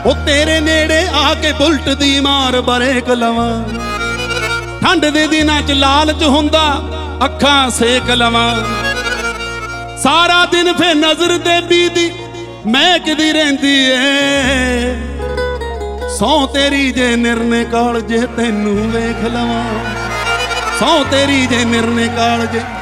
ਉਹ ਤੇਰੇ ਨੇੜੇ ਆ ਕੇ ਬੁਲਟ ਦੀ ਮਾਰ ਬਰੇਕ ਲਵਾਂ। ਠੰਡ ਦੇ ਦਿਨਾਂ ਚ ਲਾਲਚ ਹੁੰਦਾ ਅੱਖਾਂ ਸੇਕ ਲਵਾਂ। ਸਾਰਾ ਦਿਨ ਫੇ ਨਜ਼ਰ ਤੇ ਬੀਦੀ ਮਹਿਕਦੀ ਰਹਿੰਦੀ ਏ। ਸੌ ਤੇਰੀ ਜੇ ਨਿਰਨੇ ਕਾਲ ਜੇ ਤੈਨੂੰ ਵੇਖ ਲਵਾਂ। ਸੌ ਤੇਰੀ ਜੇ ਨਿਰਨੇ ਕਾਲ ਜੇ